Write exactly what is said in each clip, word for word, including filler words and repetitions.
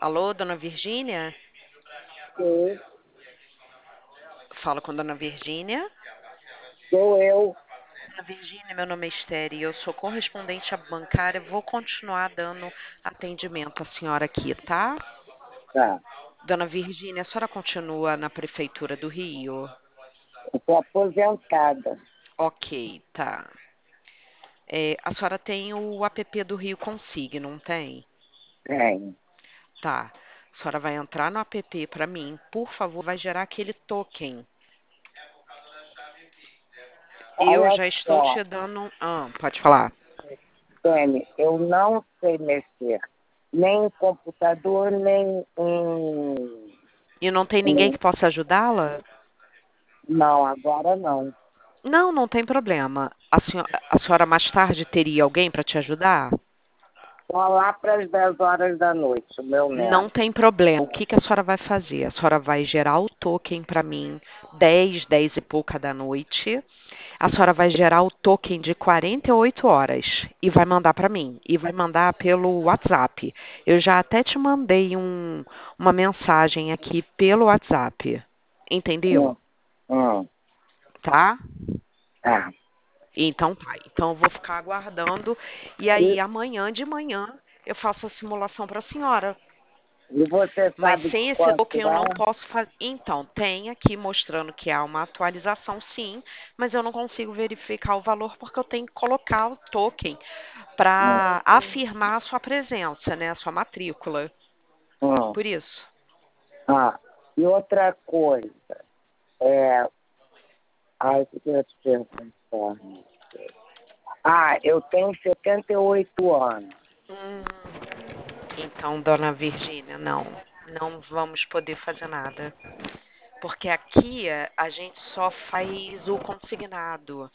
Alô, dona Virgínia? Sim, Fala com dona Virgínia. sou eu. Dona Virgínia, meu nome é Esther e eu sou correspondente bancária. Vou continuar dando atendimento à senhora aqui, tá? Tá. Dona Virgínia, a senhora continua na Prefeitura do Rio? Eu tô aposentada. Ok, tá. É, a senhora tem o app do Rio Consigne, não tem? Tenho. Tá. A senhora vai entrar no app para mim, por favor, vai gerar aquele token. Eu Olha já estou só, te dando. Ah, pode falar. Tene, eu não sei mexer nem em computador, nem em... E não tem ninguém que em- possa ajudá-la? Não, agora não. Não, não tem problema. A senhora, a senhora mais tarde teria alguém para te ajudar? Só lá para as dez horas da noite, o meu Não neto. tem problema. O que que a senhora vai fazer? A senhora vai gerar o token para mim dez, dez e pouca da noite. A senhora vai gerar o token de quarenta e oito horas e vai mandar para mim. E vai mandar pelo WhatsApp. Eu já até te mandei um, uma mensagem aqui pelo WhatsApp. Entendeu? Hum, hum, Tá? tá. Então tá. Então eu vou ficar aguardando. E aí E, amanhã de manhã eu faço a simulação para a senhora. e você Mas sabe sem esse quanto token eu não é? posso fazer. Então, tem aqui mostrando que há uma atualização, sim, mas eu não consigo verificar o valor porque eu tenho que colocar o token Hum, para afirmar a sua presença, né? A sua matrícula. hum. Por isso. Ah, e outra coisa, é... Ai, o que eu ia te perguntar? Ah, eu tenho setenta e oito anos. Hum, então, dona Virgínia, não. Não vamos poder fazer nada. Porque aqui eh, a gente só faz o consignado.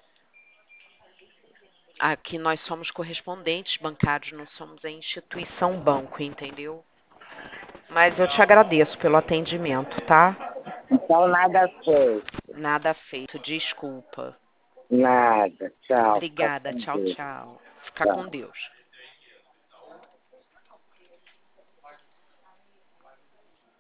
Aqui nós somos correspondentes bancários, não somos a instituição banco, entendeu? Mas eu te agradeço pelo atendimento, tá? Então nada foi. Nada feito, desculpa. Nada. Tchau. Fica Obrigada, com tchau, Deus. tchau. Fica com Tchau. Deus.